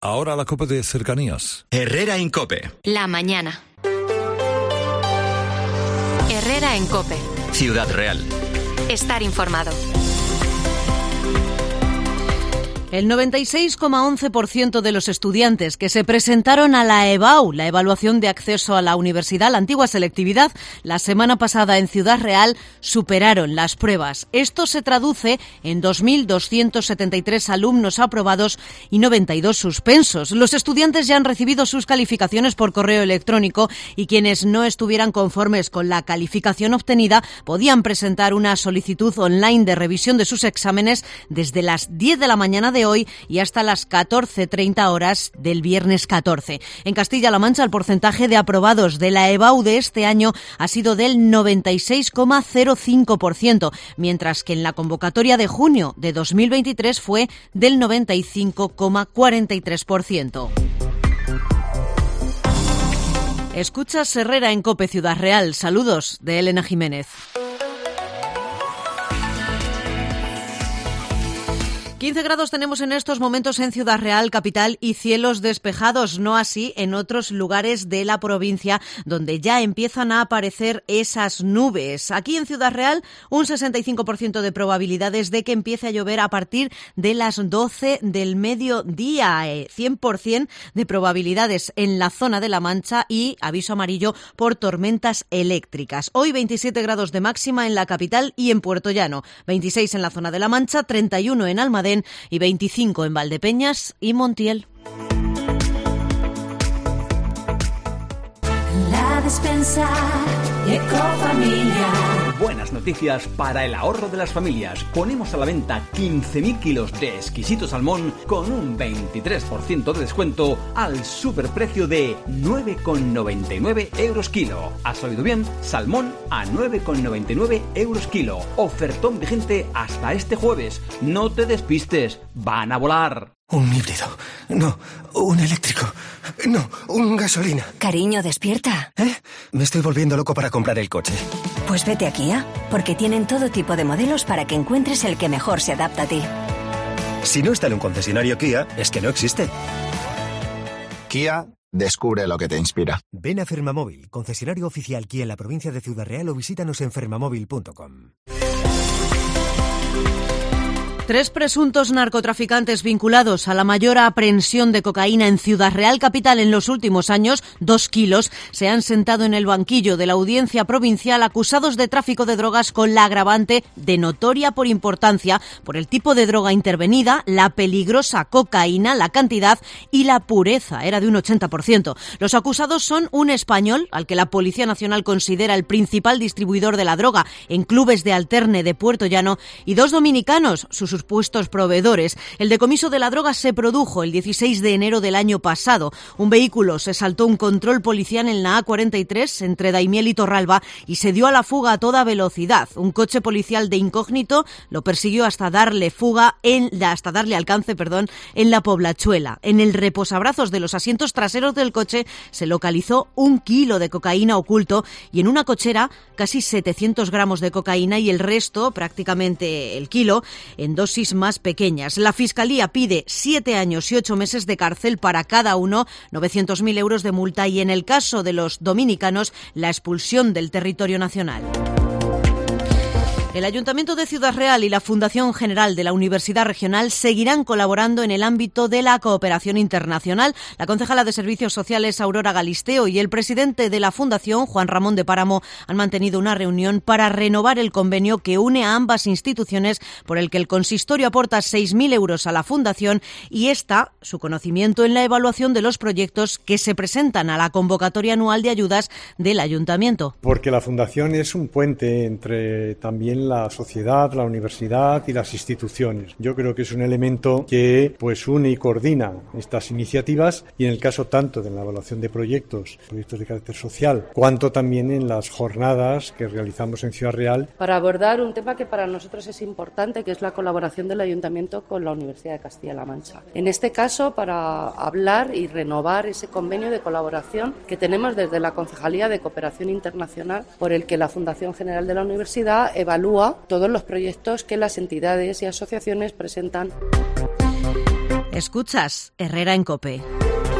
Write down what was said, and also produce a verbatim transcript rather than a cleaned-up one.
Ahora la COPE de cercanías. Herrera en COPE. La mañana. Herrera en COPE. Ciudad Real. Estar informado. El noventa y seis coma once por ciento de los estudiantes que se presentaron a la EBAU, la evaluación de acceso a la universidad, la antigua selectividad, la semana pasada en Ciudad Real, superaron las pruebas. Esto se traduce en dos mil doscientos setenta y tres alumnos aprobados y noventa y dos suspensos. Los estudiantes ya han recibido sus calificaciones por correo electrónico y quienes no estuvieran conformes con la calificación obtenida podían presentar una solicitud online de revisión de sus exámenes desde las diez de la mañana de hoy y hasta las catorce treinta horas del viernes catorce. En Castilla-La Mancha, el porcentaje de aprobados de la EBAU de este año ha sido del noventa y seis coma cero cinco por ciento, mientras que en la convocatoria de junio de dos mil veintitrés fue del noventa y cinco coma cuarenta y tres por ciento. Escuchas Herrera en COPE Ciudad Real. Saludos de Elena Jiménez. quince grados tenemos en estos momentos en Ciudad Real, capital, y cielos despejados, no así en otros lugares de la provincia donde ya empiezan a aparecer esas nubes. Aquí en Ciudad Real, un sesenta y cinco por ciento de probabilidades de que empiece a llover a partir de las doce del mediodía, cien por ciento de probabilidades en la zona de La Mancha y aviso amarillo por tormentas eléctricas. Hoy veintisiete grados de máxima en la capital y en Puerto Llano, veintiséis en la zona de La Mancha, treinta y uno en Almadén y veinticinco en Valdepeñas y Montiel. La despensa Ecofamilia. Buenas noticias para el ahorro de las familias. Ponemos a la venta quince mil kilos de exquisito salmón con un veintitrés por ciento de descuento al superprecio de nueve coma noventa y nueve euros kilo. ¿Has oído bien? Salmón a nueve coma noventa y nueve euros kilo. Ofertón vigente hasta este jueves. No te despistes, van a volar. Un híbrido. No, un eléctrico. No, un gasolina. Cariño, despierta. ¿Eh? Me estoy volviendo loco para comprar el coche. Pues vete a Kia, porque tienen todo tipo de modelos para que encuentres el que mejor se adapta a ti. Si no está en un concesionario Kia, es que no existe. Kia, descubre lo que te inspira. Ven a Fermamóvil, concesionario oficial Kia en la provincia de Ciudad Real, o visítanos en fermamóvil punto com. Tres presuntos narcotraficantes vinculados a la mayor aprehensión de cocaína en Ciudad Real capital en los últimos años, dos kilos, se han sentado en el banquillo de la Audiencia Provincial acusados de tráfico de drogas con la agravante de notoria por importancia por el tipo de droga intervenida, la peligrosa cocaína, la cantidad y la pureza, era de un ochenta por ciento. Los acusados son un español, al que la Policía Nacional considera el principal distribuidor de la droga en clubes de alterne de Puerto Llano, y dos dominicanos, sus supuestos proveedores. El decomiso de la droga se produjo el dieciséis de enero del año pasado. Un vehículo se saltó un control policial en la A cuarenta y tres entre Daimiel y Torralba y se dio a la fuga a toda velocidad. Un coche policial de incógnito lo persiguió hasta darle fuga en hasta darle alcance, perdón, en la Poblachuela. En el reposabrazos de los asientos traseros del coche se localizó un kilo de cocaína oculto y en una cochera casi setecientos gramos de cocaína y el resto, prácticamente el kilo, en dosis más pequeñas. La Fiscalía pide siete años y ocho meses de cárcel para cada uno, novecientos mil euros de multa y en el caso de los dominicanos, la expulsión del territorio nacional. El Ayuntamiento de Ciudad Real y la Fundación General de la Universidad Regional seguirán colaborando en el ámbito de la cooperación internacional. La concejala de Servicios Sociales, Aurora Galisteo, y el presidente de la Fundación, Juan Ramón de Páramo, han mantenido una reunión para renovar el convenio que une a ambas instituciones, por el que el consistorio aporta seis mil euros a la Fundación y esta, su conocimiento en la evaluación de los proyectos que se presentan a la convocatoria anual de ayudas del Ayuntamiento. Porque la Fundación es un puente entre también la sociedad, la universidad y las instituciones. Yo creo que es un elemento que pues une y coordina estas iniciativas y en el caso tanto de la evaluación de proyectos, proyectos de carácter social, cuanto también en las jornadas que realizamos en Ciudad Real. Para abordar un tema que para nosotros es importante, que es la colaboración del Ayuntamiento con la Universidad de Castilla-La Mancha. En este caso, para hablar y renovar ese convenio de colaboración que tenemos desde la Concejalía de Cooperación Internacional, por el que la Fundación General de la Universidad evalúa todos los proyectos que las entidades y asociaciones presentan. Escuchas Herrera en COPE.